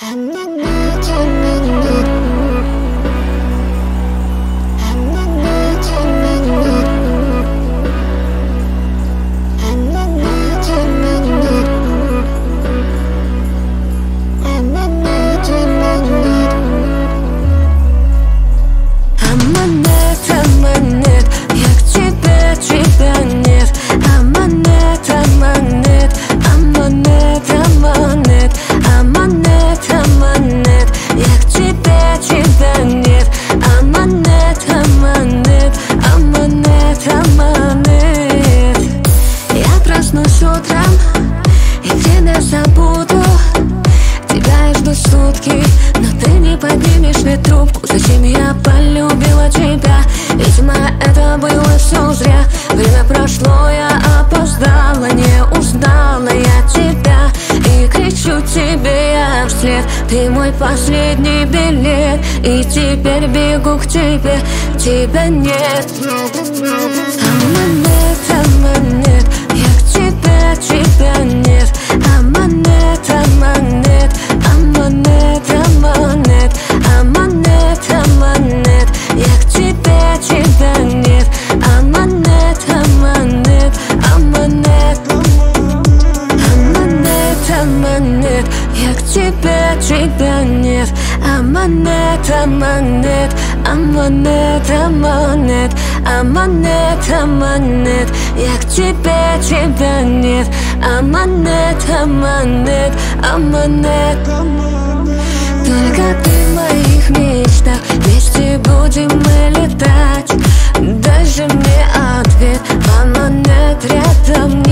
Утром и время забуду. Тебя я жду сутки, но ты не поднимешь мне трубку. Зачем я полюбила тебя? Видимо, это было все зря. Время прошло, я опоздала, не узнала я тебя. И кричу тебе я вслед: ты мой последний билет. И теперь бегу к тебе, тебя нет. Аманет, аманет, я к тебе, тебя нет. Аманет, аманет, аманет, аманет, аманет, аманет, я к тебе, тебя нет. Аманет, аманет, аманет, аманет, аманет, я к тебе, тебя нет. Аманет, аманет, аманет, аманет, аманет, аманет, я к тебе, тебя нет. Аманет, аманет, аманет, только ты в моих мечтах. Вместе будем мы летать. Дай же мне ответ. Аманет рядом не